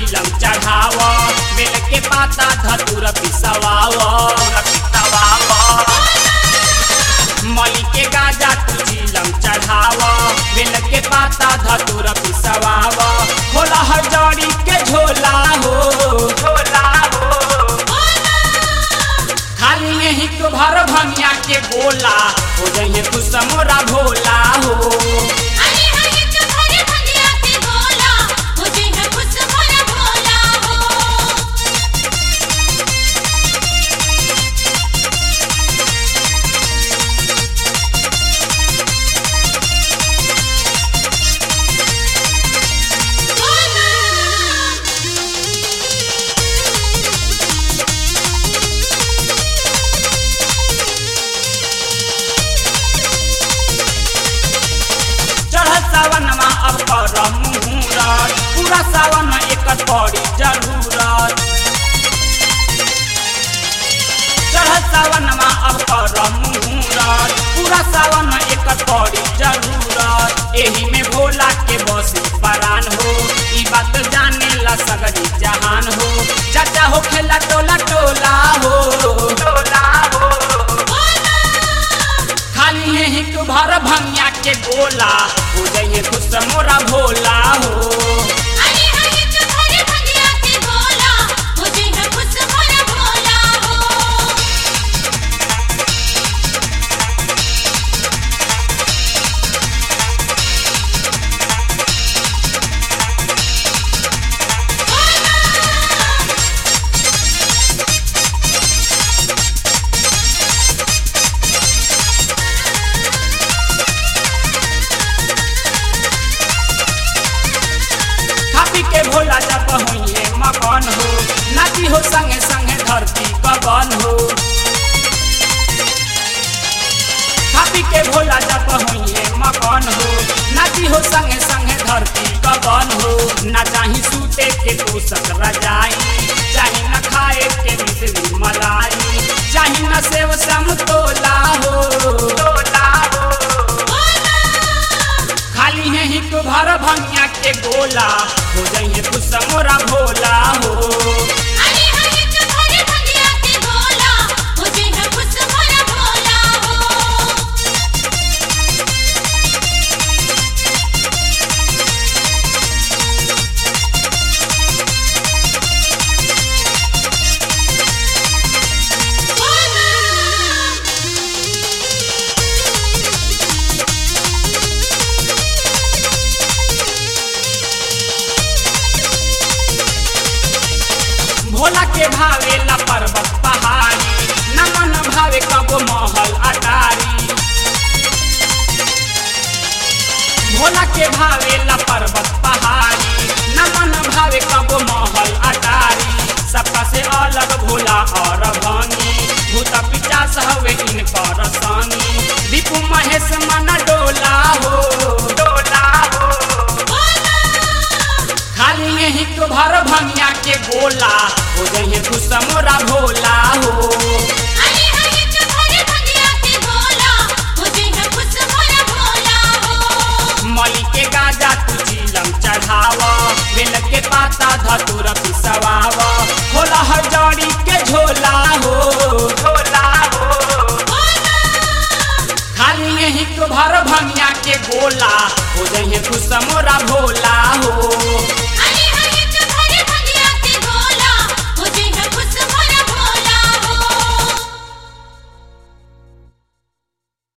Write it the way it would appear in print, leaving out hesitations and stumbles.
चीलम चढ़ाव बेल के पाता धतूर पिसवाव मली के गाजा तू चीलम चढ़ाव बेल के पाता धतूर पिसवाव होला हजारी के झोला हो खाली यही तो भर भंगिया के गोला हो जाइए खुश मोरा भोला हो सावनमा अब कर मुहूर्त पूरा सावन एक बड़ी जरूरत चढ़ सावनमा अब कर मुहूर्त पूरा सावन एक बड़ी जरूरत एही में भोला के बस परान हो ई बात जाने ला सगरी जहान हो चाचा हो खेला टोला टोला हो खाली यही तू भर भंगिया के गोला हो जाइए खुश मोरा भोला हो के भोला जब हुई मकान हो नाची हो संगे संगे धरती पवन हो खापी के भोला जब हुई मकान हो नाची हो संगे संगे धरती पवन हो ना चाही सूते के पोषक रजाई चाही न खाए के मिश्री मलाई चाही न सेव समतोला हो खाली यही तो भर भंगिया के गोला हो जाइए खुश मोरा भोला हो भोला के भावे ला पर्वत पहाड़ी न मन भावे कब महल अटारी भोला के भावे ला पर्वत पहाड़ी न मन भावे कब महल अटारी सबका से अलग भोला और भंगी भूत पिचास हवे इन पर संगी दीपू महेश मन डोला हो खाली यही तो भर भंगिया के गोला हो जाइए खुश मोरा भोला हो मली के गाजा तू चीलम चढ़ाव बेल के पाता धतूर पिसवाव होला हजारी के झोला हो खाली यही तो भर भंगिया के गोला हो जाइए खुश